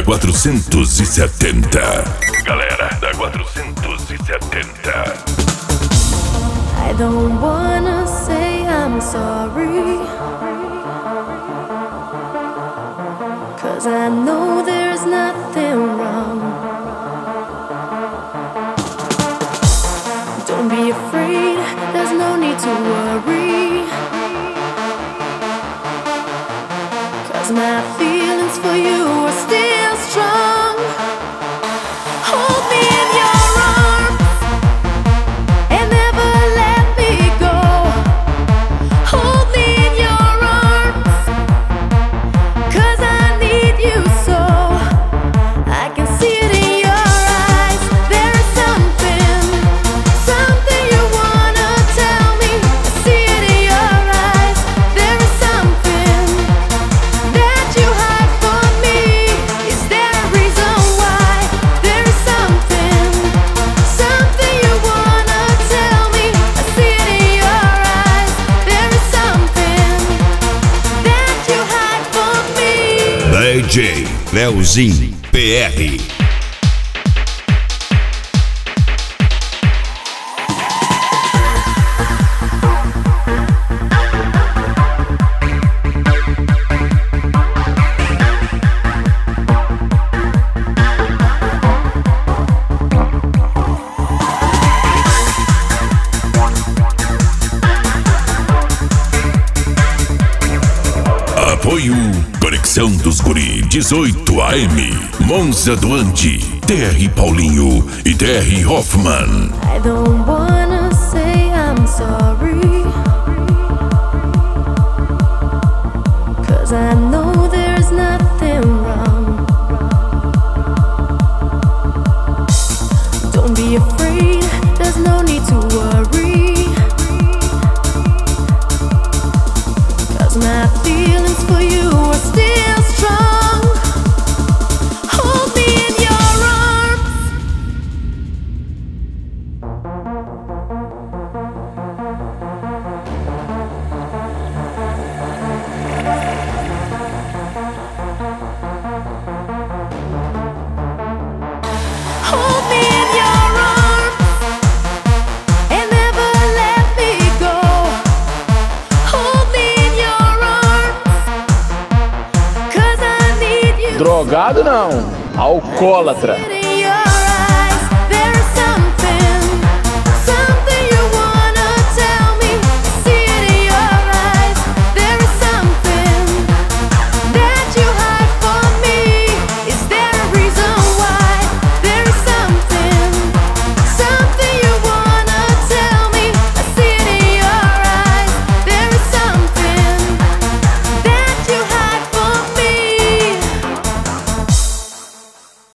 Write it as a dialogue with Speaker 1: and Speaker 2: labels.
Speaker 1: 470. Galera da 470.
Speaker 2: I don't wanna say I'm sorry, 'cause I know there's nothing wrong. Don't be afraid, there's no need to worry, 'cause my feelings for you are still strong. Hold me in your arms and never let me go. Hold me in your arms, 'cause I need you so. I can see it in your eyes. There is something you wanna tell me. I see it in your eyes. There is something that you hide from me. Is there a reason why? There is something you wanna tell me. I see it in your eyes. There is something that you hide from me.
Speaker 1: DJ Leozinho PR. Apoio Conexão dos Guri 18 AM, Monza Duante, TR Paulinho e TR Hoffman.
Speaker 2: I don't wanna say I'm sorry, 'cause I know there's nothing wrong. Don't be afraid, there's no need to worry, 'cause my feelings for you are still strong. Hold me in your arms. Hold me in your arms and never let me go. Hold me in your arms, 'cause I need you.
Speaker 3: Drogado não, alcoólatra.
Speaker 2: In your eyes, there is something